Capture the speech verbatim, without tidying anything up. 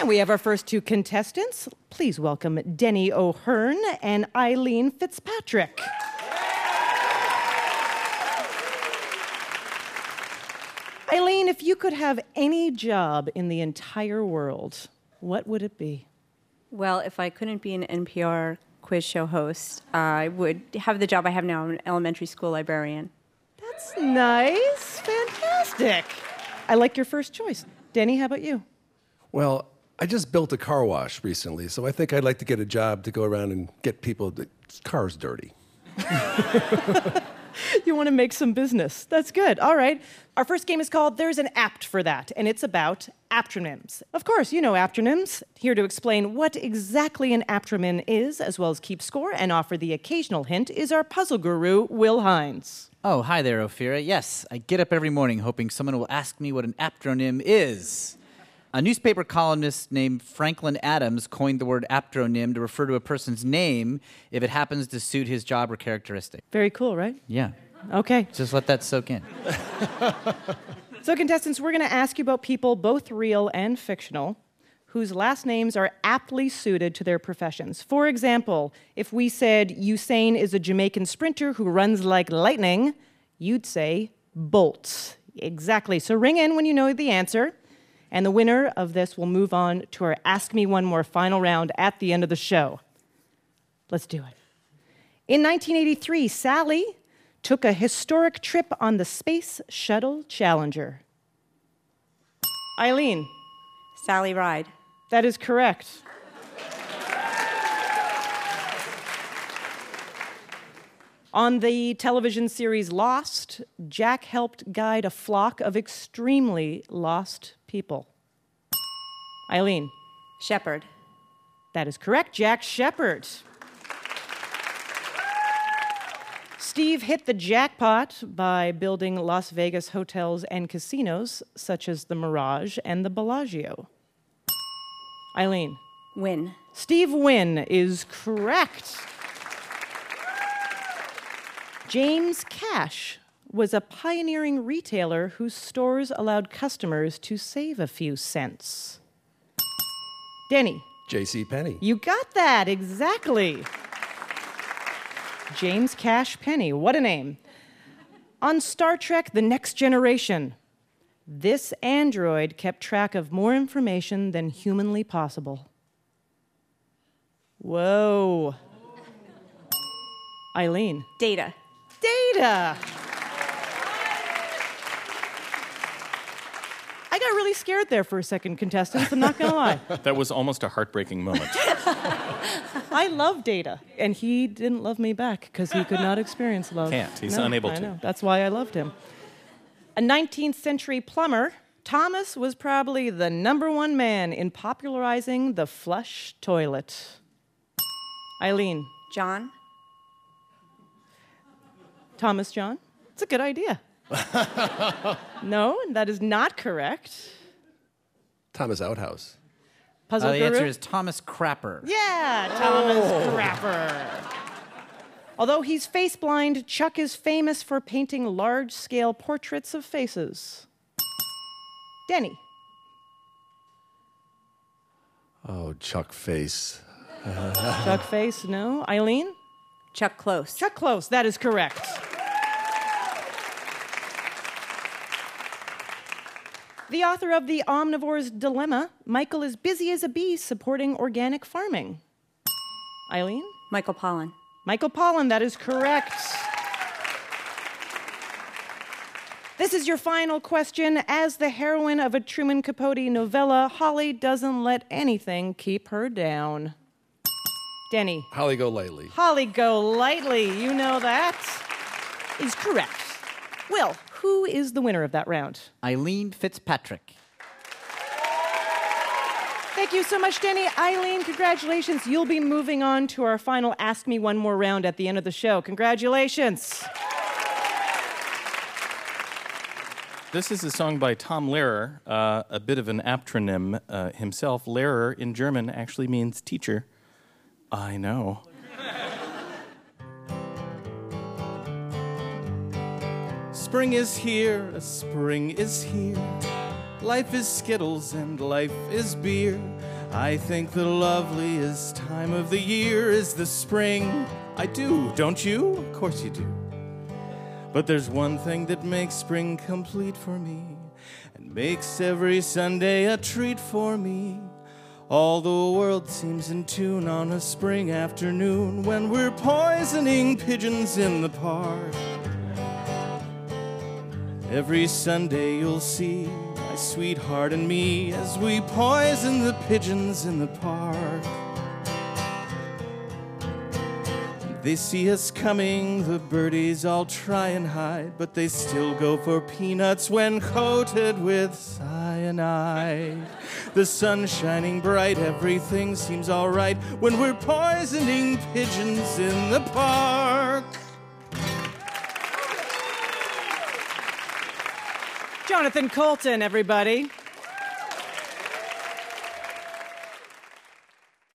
And we have our first two contestants. Please welcome Denny O'Hearn and Eileen Fitzpatrick. Eileen, if you could have any job in the entire world, what would it be? Well, if I couldn't be an N P R quiz show host, I would have the job I have now. I'm an elementary school librarian. That's nice. Fantastic. I like your first choice. Denny, how about you? Well, I just built a car wash recently, so I think I'd like to get a job to go around and get people the cars dirty. You want to make some business. That's good. All right. Our first game is called There's an Apt for That, and it's about aptronyms. Of course, you know aptronyms. Here to explain what exactly an aptronym is, as well as keep score and offer the occasional hint, is our puzzle guru, Will Hines. Oh, hi there, Ophira. Yes, I get up every morning hoping someone will ask me what an aptronym is. A newspaper columnist named Franklin Adams coined the word aptronym to refer to a person's name if it happens to suit his job or characteristic. Very cool, right? Yeah. Okay. Just let that soak in. So, contestants, we're going to ask you about people, both real and fictional, whose last names are aptly suited to their professions. For example, if we said Usain is a Jamaican sprinter who runs like lightning, you'd say Bolt. Exactly. So ring in when you know the answer. And the winner of this will move on to our Ask Me One More final round at the end of the show. Let's do it. In nineteen eighty-three, Sally took a historic trip on the Space Shuttle Challenger. Eileen. Sally Ride. That is correct. On the television series Lost, Jack helped guide a flock of extremely lost people. Eileen. Shepherd. That is correct, Jack Shepherd. Steve hit the jackpot by building Las Vegas hotels and casinos, such as the Mirage and the Bellagio. Eileen. Win. Steve Wynn is correct. James Cash was a pioneering retailer whose stores allowed customers to save a few cents. Denny. J C Penney. You got that, exactly. James Cash Penney, what a name. On Star Trek The Next Generation, this android kept track of more information than humanly possible. Whoa. Eileen. Data. Data. I got really scared there for a second, contestants. I'm not going to lie. That was almost a heartbreaking moment. I love Data, and he didn't love me back because he could not experience love. Can't. He's No, unable I to. know. That's why I loved him. A nineteenth century plumber, Thomas was probably the number one man in popularizing the flush toilet. Eileen. John. Thomas John? It's a good idea. No, that is not correct. Thomas Outhouse. Puzzle Uh, the guru? answer is Thomas Crapper. Yeah, Thomas Crapper. Although he's face blind, Chuck is famous for painting large-scale portraits of faces. Denny. Oh, Chuck Face. Chuck Face, no. Eileen? Chuck Close. Chuck Close, that is correct. The author of The Omnivore's Dilemma, Michael is busy as a bee supporting organic farming. Eileen? Michael Pollan. Michael Pollan, that is correct. This is your final question. As the heroine of a Truman Capote novella, Holly doesn't let anything keep her down. Denny. Holly Golightly. Holly Golightly, you know that, is correct. Will, who is the winner of that round? Eileen Fitzpatrick. Thank you so much, Denny. Eileen, congratulations. You'll be moving on to our final Ask Me One More round at the end of the show. Congratulations. This is a song by Tom Lehrer, uh, a bit of an aptronym uh, himself. Lehrer in German actually means teacher. I know. Spring is here, spring is here. Life is Skittles and life is beer. I think the loveliest time of the year is the spring. I do, don't you? Of course you do. But there's one thing that makes spring complete for me and makes every Sunday a treat for me. All the world seems in tune on a spring afternoon when we're poisoning pigeons in the park. Every Sunday you'll see my sweetheart and me as we poison the pigeons in the park. They see us coming, the birdies all try and hide, but they still go for peanuts when coated with cyanide. The sun's shining bright, everything seems all right when we're poisoning pigeons in the park. Jonathan Coulton, everybody.